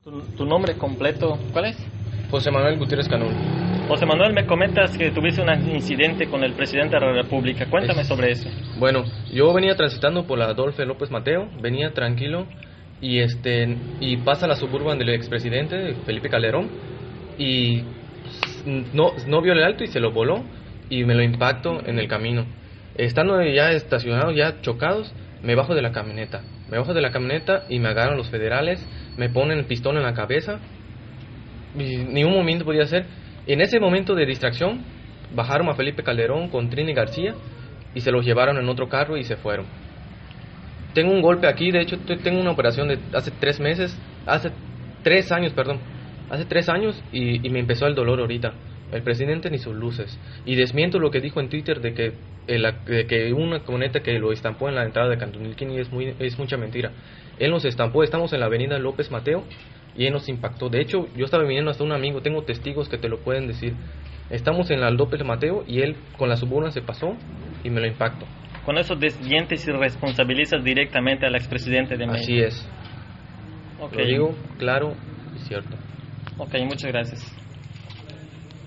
¿Tu nombre completo cuál es? José Manuel Gutiérrez Canún. José Manuel, me comentas que tuviste un incidente con el presidente de la República. Cuéntame sobre eso. Bueno, yo venía transitando por la Adolfo López Mateo, venía tranquilo y pasa la Suburban del expresidente Felipe Calderón y no vio el alto y se lo voló y me lo impacto en el camino. Estando ya estacionados, ya chocados, me bajo de la camioneta. Y me agarran los federales, me ponen el pistón en la cabeza. Y ni un momento podía hacer. En ese momento de distracción, bajaron a Felipe Calderón con Trini García y se los llevaron en otro carro y se fueron. Tengo un golpe aquí, de hecho tengo una operación de hace 3 años y me empezó el dolor ahorita. El presidente ni sus luces. Y desmiento lo que dijo en Twitter de que una camioneta que lo estampó en la entrada de Cantunilquini es mucha mentira. Él nos estampó, estamos en la avenida López Mateo y él nos impactó. De hecho, yo estaba viniendo hasta un amigo, tengo testigos que te lo pueden decir. Estamos en la López Mateo y él con la Suburban se pasó y me lo impactó. Con eso desmientes y responsabilizas directamente al expresidente de México. Así es. Okay. Lo digo claro y cierto. Ok, muchas gracias.